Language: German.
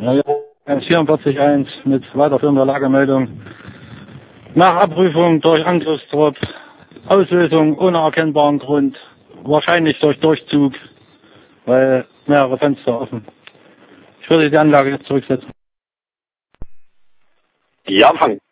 Ja, 44.1 mit weiterführender Lagemeldung. Nach Abprüfung durch Angriffstrupp, Auslösung ohne erkennbaren Grund, wahrscheinlich durch Durchzug, weil mehrere Fenster offen. Ich würde die Anlage jetzt zurücksetzen. Ja, Frank.